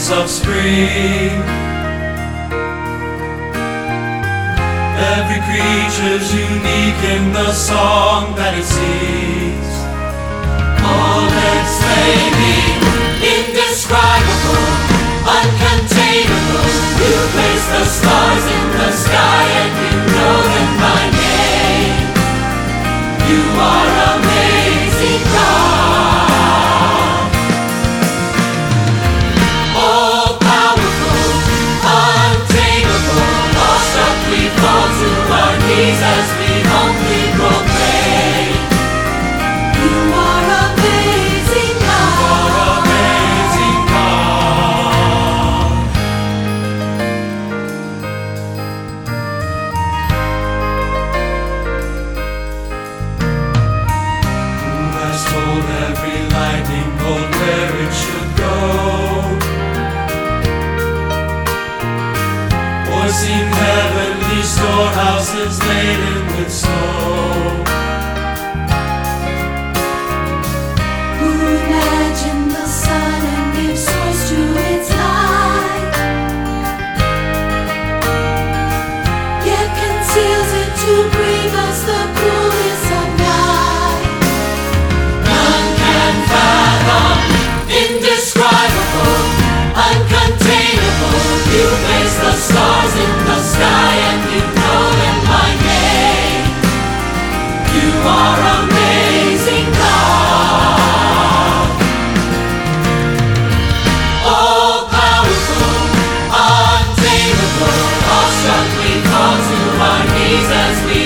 Prince of Spring. Every creature's unique in the song that it sings. Moments may be indescribable, uncontainable. You place the stars in the sky and you know them by name. You are amazing, God. All powerful, untamable. Awestruck we fall to our knees as we humbly proclaim. You are amazing, God. You are amazing, God. Who has told every lightning bolt where it should go? Or seen heavenly storehouses laden with snow? Who imagined the sun and gave source to its light, yet conceals it to bring us the coolness of night? None can fathom, indescribable, uncontainable. You place the stars in the sky and you know them by name. You are amazing, God. All powerful, untamable. Awestruck we fall to our knees as we